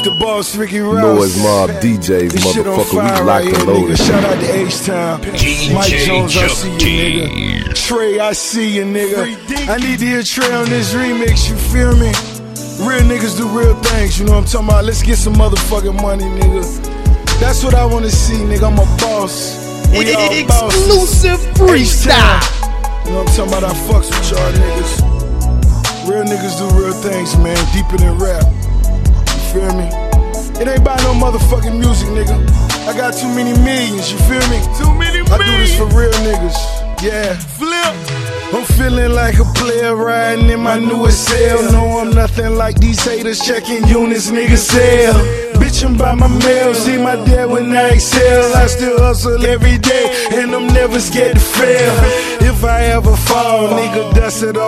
It's the boss, Ricky Ross. Noise Mob DJs, motherfucker, we locked and loaded. Shout out to H-Town. Mike Jones, I see you, nigga. Trey, I see you, nigga. I need to hear Trey on this remix, you feel me? Real niggas do real things, you know what I'm talking about? Let's get some motherfucking money, nigga. That's what I wanna see, nigga. I'm a boss. We all exclusive freestyle. You know what I'm talking about? I fucks with y'all niggas. Real niggas do real things, man. Deeper than rap. You feel me? It ain't about no motherfucking music, nigga. I got too many millions, you feel me? Too many millions. I do this for real niggas. Yeah. Flip. I'm feeling like a player riding in my newest cell. No, I'm nothing like these haters checking units, niggas sell. Bitchin' by my mail, see my dad when I excel. I still hustle every day, and I'm never scared to fail. If I ever fall, nigga, dust it off.